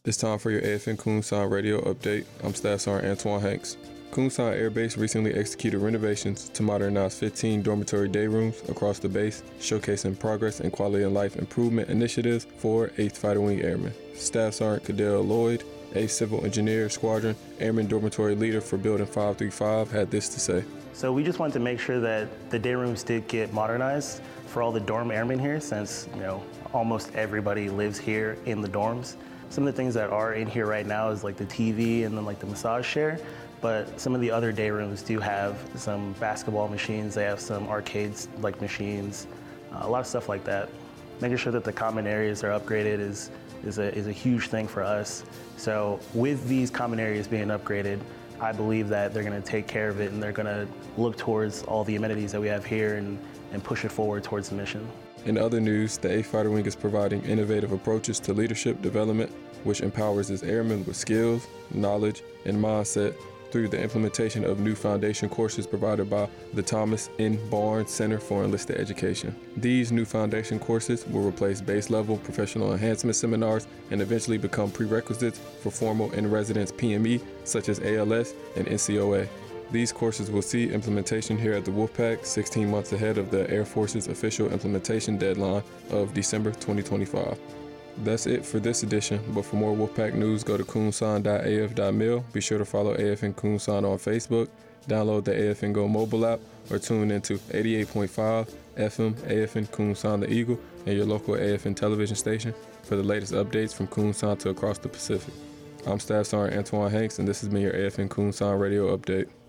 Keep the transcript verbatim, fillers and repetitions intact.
It's time for your A F N Kunsan radio update. I'm Staff Sergeant Antoine Hanks. Kunsan Air Base recently executed renovations to modernize fifteen dormitory day rooms across the base, showcasing progress and quality of life improvement initiatives for eighth Fighter Wing Airmen. Staff Sergeant Cadell Lloyd, a Civil Engineer Squadron Airman Dormitory Leader for Building five three five, had this to say. So we just wanted to make sure that the day rooms did get modernized for all the dorm airmen here, since you know almost everybody lives here in the dorms. Some of the things that are in here right now is like the T V and then like the massage chair, but some of the other day rooms do have some basketball machines, they have some arcades like machines, uh, a lot of stuff like that. Making sure that the common areas are upgraded is, is, a, is a huge thing for us. So with these common areas being upgraded, I believe that they're gonna take care of it and they're gonna look towards all the amenities that we have here and, and push it forward towards the mission. In other news, the eighth Fighter Wing is providing innovative approaches to leadership development, which empowers its airmen with skills, knowledge, and mindset through the implementation of new foundation courses provided by the Thomas N. Barnes Center for Enlisted Education. These new foundation courses will replace base-level professional enhancement seminars and eventually become prerequisites for formal in-residence P M E, such as A L S and N C O A. These courses will see implementation here at the Wolfpack sixteen months ahead of the Air Force's official implementation deadline of December twenty twenty-five. That's it for this edition, but for more Wolfpack news, go to kunsan dot a f dot mil. Be sure to follow A F N Kunsan on Facebook, download the A F N Go mobile app, or tune into eighty-eight point five F M A F N Kunsan the Eagle and your local A F N television station for the latest updates from Kunsan to across the Pacific. I'm Staff Sergeant Antoine Hanks, and this has been your A F N Kunsan radio update.